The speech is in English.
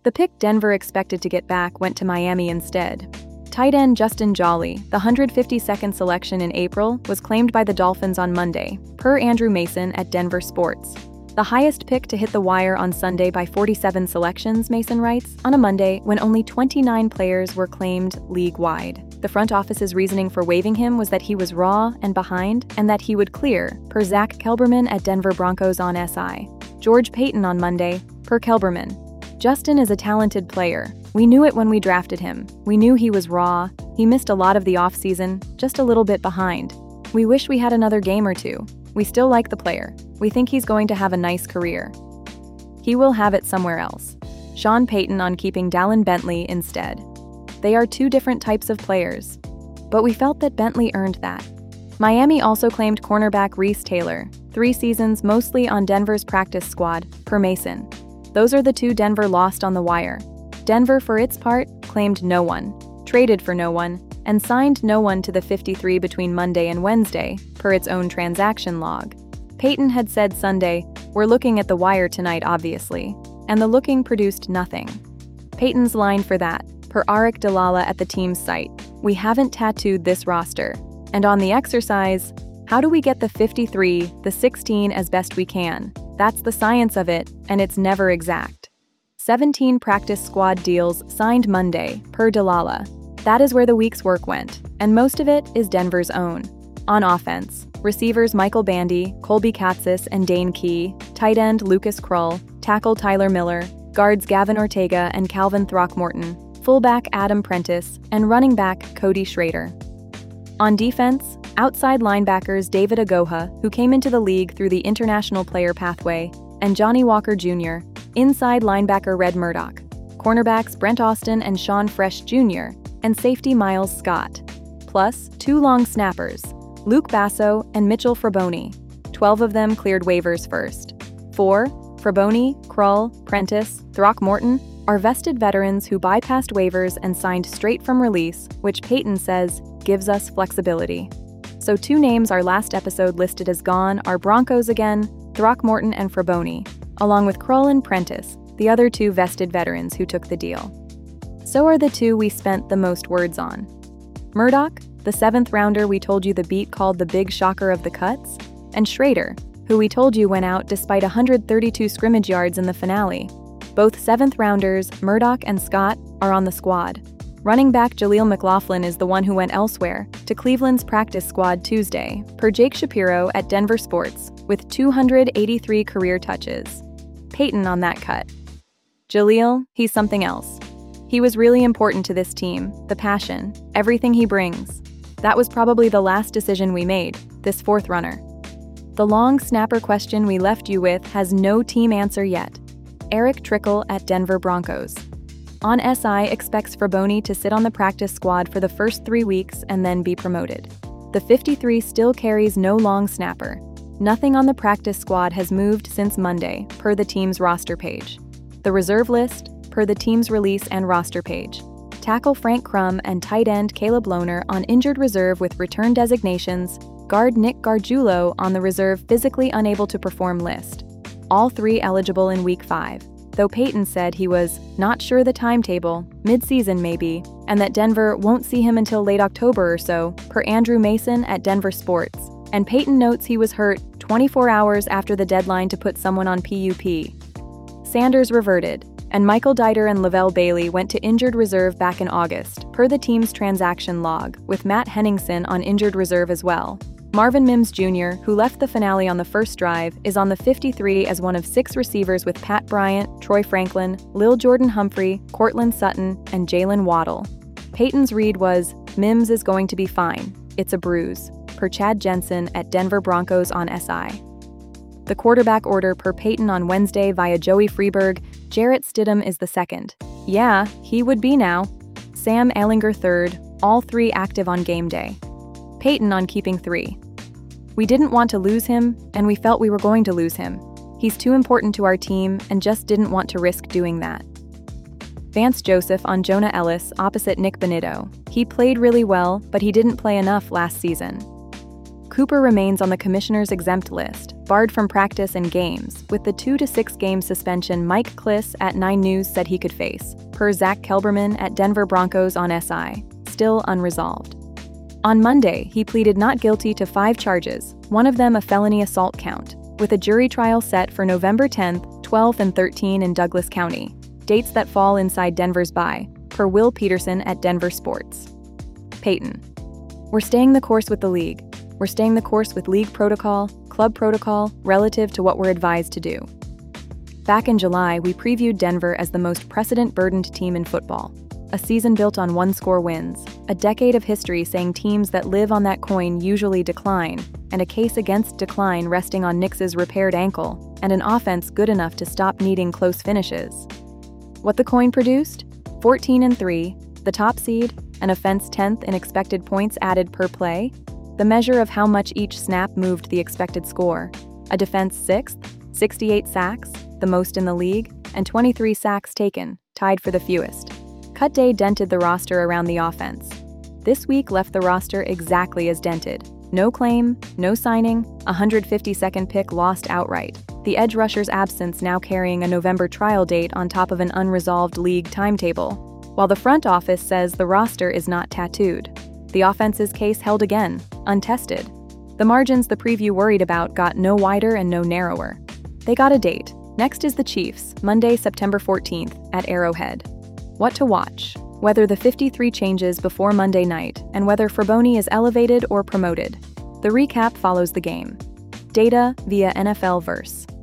The pick Denver expected to get back went to Miami instead. Tight end Justin Jolly, the 152nd selection in April, was claimed by the Dolphins on Monday, per Andrew Mason at Denver Sports. The highest pick to hit the wire on Sunday by 47 selections, Mason writes, on a Monday when only 29 players were claimed league-wide. The front office's reasoning for waiving him was that he was raw and behind, and that he would clear, per Zach Kelberman at Denver Broncos on SI. George Paton on Monday, per Kelberman. Justin is a talented player. We knew it when we drafted him. We knew he was raw. He missed a lot of the offseason, just a little bit behind. We wish we had another game or two. We still like the player. We think he's going to have a nice career. He will have it somewhere else. Sean Payton on keeping Dallin Bentley instead. They are two different types of players. But we felt that Bentley earned that. Miami also claimed cornerback Reese Taylor, 3 seasons mostly on Denver's practice squad, per Mason. Those are the two Denver lost on the wire. Denver, for its part, claimed no one, traded for no one, and signed no one to the 53 between Monday and Wednesday, per its own transaction log. Payton had said Sunday, "We're looking at the wire tonight, obviously," and the looking produced nothing. Payton's line for that, per Arik Dalala at the team's site, "We haven't tattooed this roster." And on the exercise, how do we get the 53, the 16 as best we can? That's the science of it, and it's never exact. 17 practice squad deals signed Monday, per Dalala. That is where the week's work went, and most of it is Denver's own. On offense, receivers Michael Bandy, Colby Katzis, and Dane Key, tight end Lucas Krull, tackle Tyler Miller, guards Gavin Ortega and Calvin Throckmorton, fullback Adam Prentice, and running back Cody Schrader. On defense, outside linebackers David Agoha, who came into the league through the international player pathway, and Johnny Walker Jr., inside linebacker Red Murdoch, cornerbacks Brent Austin and Sean Fresh Jr., and safety Miles Scott. Plus, 2 long snappers, Luke Basso and Mitchell Fraboni. 12 of them cleared waivers first. 4, Fraboni, Krull, Prentice, Throckmorton, are vested veterans who bypassed waivers and signed straight from release, which Payton says gives us flexibility. So 2 names our last episode listed as gone are Broncos again, Throckmorton and Fraboni, along with Krull and Prentice, the other 2 vested veterans who took the deal. So are the 2 we spent the most words on. Murdoch, the 7th rounder we told you the beat called the big shocker of the cuts, and Schrader, who we told you went out despite 132 scrimmage yards in the finale. Both 7th rounders, Murdoch and Scott, are on the squad. Running back Jaleel McLaughlin is the one who went elsewhere, to Cleveland's practice squad Tuesday, per Jake Shapiro at Denver Sports, with 283 career touches. Payton on that cut. Jaleel, he's something else. He was really important to this team, the passion, everything he brings. That was probably the last decision we made, this 4th runner. The long snapper question we left you with has no team answer yet. Eric Trickle at Denver Broncos. On SI expects Fraboni to sit on the practice squad for the first 3 weeks and then be promoted. The 53 still carries no long snapper. Nothing on the practice squad has moved since Monday, per the team's roster page. The reserve list, per the team's release and roster page. Tackle Frank Crum and tight end Caleb Lohner on injured reserve with return designations, guard Nick Gargiulo on the reserve physically unable to perform list. All 3 eligible in Week 5, though Payton said he was not sure the timetable, mid-season maybe, and that Denver won't see him until late October or so, per Andrew Mason at Denver Sports. And Payton notes he was hurt 24 hours after the deadline to put someone on PUP. Sanders reverted, and Michael Dieter and Lavelle Bailey went to injured reserve back in August, per the team's transaction log, with Matt Henningsen on injured reserve as well. Marvin Mims Jr., who left the finale on the first drive, is on the 53 as one of 6 receivers with Pat Bryant, Troy Franklin, Lil Jordan Humphrey, Cortland Sutton, and Jalen Waddle. Payton's read was, Mims is going to be fine. It's a bruise, per Chad Jensen at Denver Broncos on SI. The quarterback order per Payton on Wednesday via Joey Freeberg, Jarrett Stidham is the 2nd. Yeah, he would be now. Sam Ehlinger 3rd, all 3 active on game day. Payton on keeping 3. We didn't want to lose him, and we felt we were going to lose him. He's too important to our team and just didn't want to risk doing that. Vance Joseph on Jonah Ellis opposite Nick Benito. He played really well, but he didn't play enough last season. Cooper remains on the commissioner's exempt list, barred from practice and games, with the 2 to 6 game suspension Mike Klis at 9 News said he could face, per Zach Kelberman at Denver Broncos on SI, still unresolved. On Monday, he pleaded not guilty to 5 charges, one of them a felony assault count, with a jury trial set for November 10th, 12th, and 13th in Douglas County, dates that fall inside Denver's bye, per Will Peterson at Denver Sports. Peyton: "We're staying the course with the league. We're staying the course with league protocol, club protocol, relative to what we're advised to do." Back in July, we previewed Denver as the most precedent-burdened team in football. A season built on one-score wins, a decade of history saying teams that live on that coin usually decline, and a case against decline resting on Nix's repaired ankle, and an offense good enough to stop needing close finishes. What the coin produced? 14-3, the top seed, an offense 10th in expected points added per play, the measure of how much each snap moved the expected score, a defense 6th, 68 sacks, the most in the league, and 23 sacks taken, tied for the fewest. Cut day dented the roster around the offense. This week left the roster exactly as dented. No claim, no signing, 152nd pick lost outright. The edge rusher's absence now carrying a November trial date on top of an unresolved league timetable, while the front office says the roster is not tattooed. The offense's case held again, untested. The margins the preview worried about got no wider and no narrower. They got a date. Next is the Chiefs, Monday, September 14th, at Arrowhead. What to watch, whether the 53 changes before Monday night, and whether Fraboni is elevated or promoted. The recap follows the game. Data via NFL Verse.